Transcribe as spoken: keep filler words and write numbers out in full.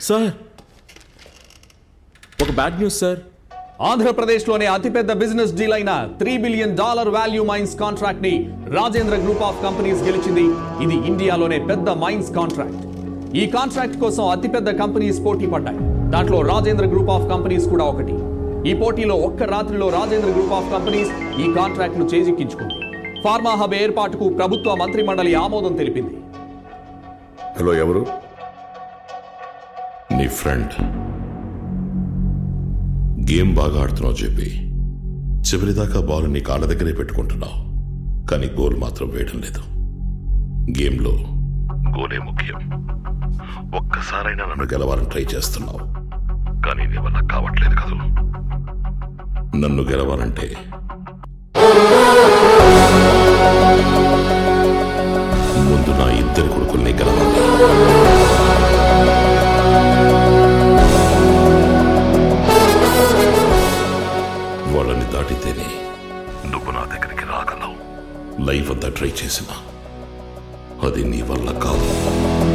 Sir, ఒక bad news sir. ఆంధ్రప్రదేశ్లోనే అతిపెద్ద బిజినెస్ డీల్ అయిన three billion dollar value mines contract ని రాజేంద్ర గ్రూప్ ఆఫ్ కంపెనీస్ గెలిచింది. ఇది ఇండియాలోనే పెద్ద మైన్స్ కాంట్రాక్ట్. ఈ కాంట్రాక్ట్ కోసం అతిపెద్ద కంపెనీస్ పోటీ పడ్డాయి. దాంట్లో రాజేంద్ర గ్రూప్ ఆఫ్ కంపెనీస్ కూడా ఒకటి. ఈ పోటీలో ఒక్క రాత్రిలో రాజేంద్ర గ్రూప్ ఆఫ్ కంపెనీస్ ఈ కాంట్రాక్ట్ ను చేజిక్కించుకుంది. ఫార్మా హబ్ ఏర్పాటుకు ప్రభుత్వ మంత్రి మండలి ఆమోదం తెలిపింది. హలో, ఎవరు? నీ ఫ్రెండ్. గేమ్ బాగా ఆడుతున్నావు చెప్పి చివరిదాకా బాల్ నీ కాళ్ళ దగ్గరే పెట్టుకుంటున్నావు, కానీ గోల్ మాత్రం వేయడం లేదు. గేమ్లో గోలే ముఖ్యం. ఒక్కసారైనా నన్ను గెలవాలని ట్రై చేస్తున్నావు, కానీ నీ వల్ల కావట్లేదు కదూ. నన్ను గెలవాలంటే ముందు నా ఇద్దరు కొడుకుల్ని గెలవాలి. వాళ్ళని దాటితేనే నువ్వు నా దగ్గరికి రాగలవు. లైఫ్ అంతా ట్రై చేసినా అది నీ వల్ల కాదు.